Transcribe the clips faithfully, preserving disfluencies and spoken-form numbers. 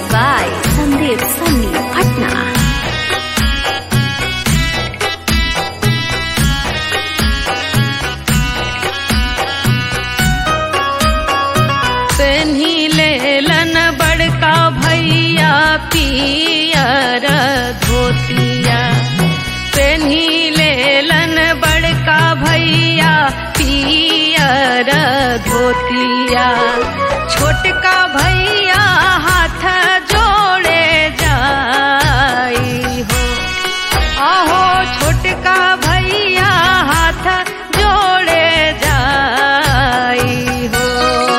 by Sandeep Sunny Patna. बड़का भैया पियर धोतिया पेन्ही लेलन बड़का भैया पियर धोतिया छोटका भैया हाथ जोड़े जाई हो आहो छोटका भैया हाथ जोड़े जाई हो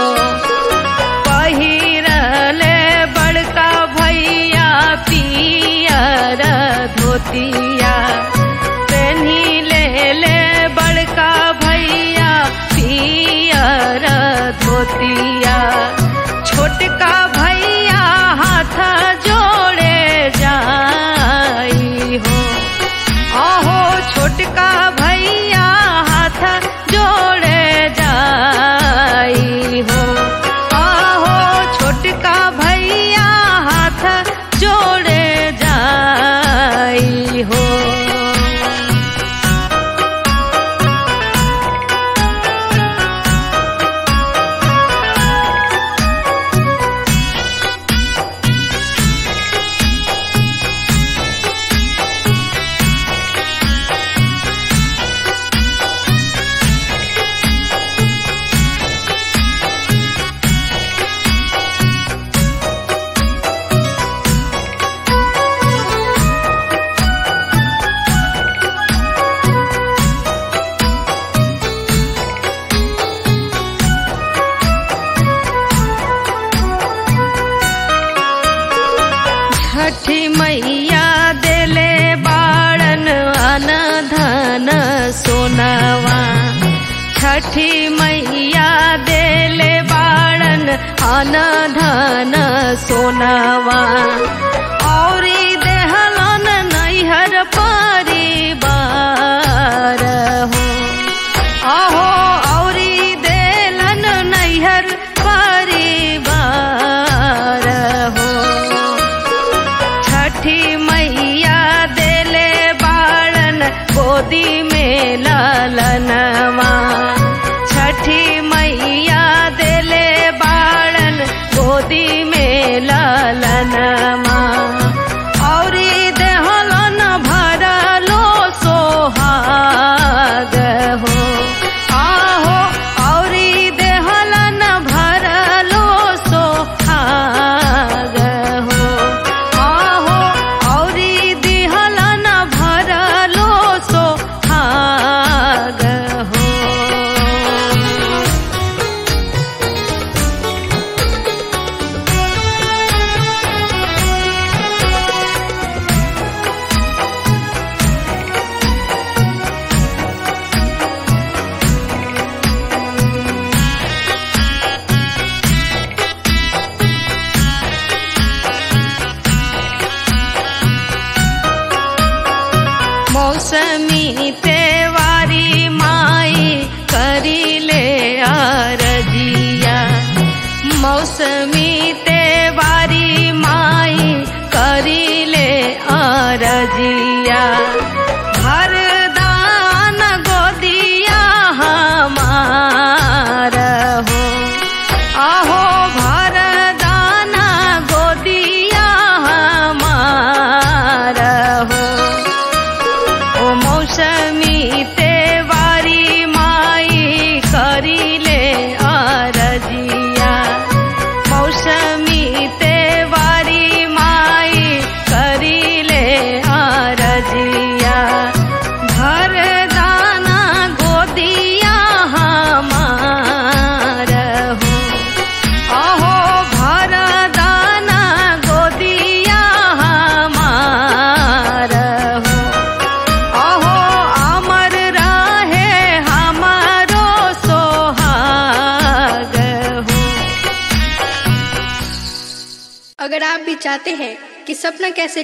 धोतिया पेन्ही ले ले बड़का भैया पियर धोतिया छोटका भैया हाथ जोड़े जाई हो आहो छोटका भैया हाथ जोड़े जाई हो आहो छोटका भैया हाथ जोड़े जाई हो छठी मैया देले बाड़न अन धन सोनावा छठी मैया देले बाड़न अन धन सोनावा औरी देहलन नैहर परिवार हो आहो औरी देलन नैहर परिवार हो छठी मैया देले बाड़न गोदी में लालनवा छठी मैया देले बाड़न गोदी में लालनवा औरी देहलन भरलो सोहाग हो आहो औरी देहलन भरलो सोहाग हो आहो औरी दिहलन भरलो सोहाग हो मौसमी तेवारी माई करीले आरजिया मौसमी तेवारी माई करीले आरजिया भरदान गोदिया हमार हो आहो भरदान गोदिया हमार हो मौसमी तेवारी माई करीले आरजिया मौसमी तेवारी माई करीले आरजिया भरदाना गोदिया हमार हो आहो भरदाना गोदिया हमार हो आहो अमर रहे हमारो सोहाग हो। अगर आप भी चाहते हैं कि सपना कैसे